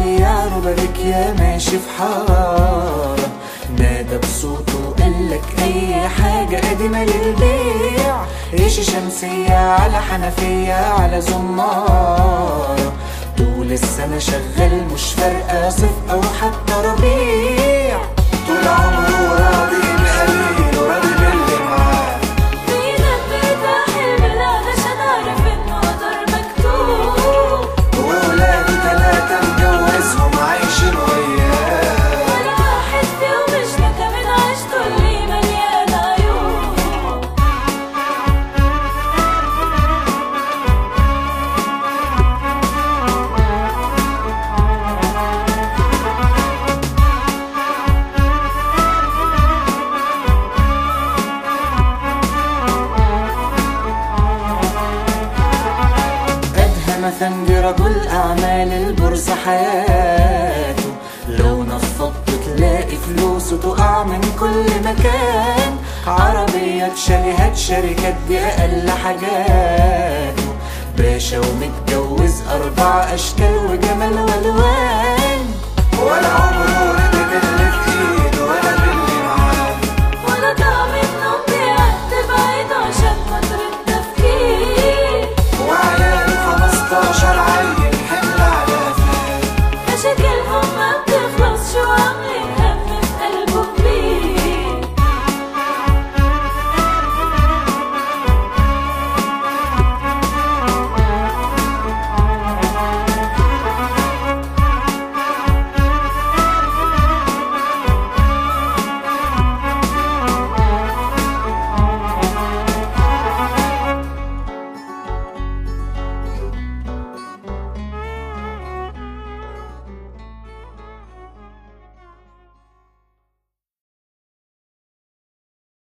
بياع ربابيك يا ماشي في حارة، نادى بصوته وقالك اي حاجة قديمة للبيع، ريش شمسية على حنفية على زمارة، طول السنة شغال مش فارقة صيف او حتى ربيع، طول عمره راضي بقليل وراضي باللي معاه. بينبت حلم علشان عارف انه قدر مكتوب، وولاده 3 مجوزهم عايشين وياه، ولا واحد فيهم اشتكى من عيشته اللي مليانة عيوب. مثلا رجل أعمال البورصة حياته، لو نفضت تلاقي فلوسه تقع من كل مكان، عربيات شاليهات شركات دي أقل حاجاته، باشا ومتجوز 4 أشكال وجمال والوان.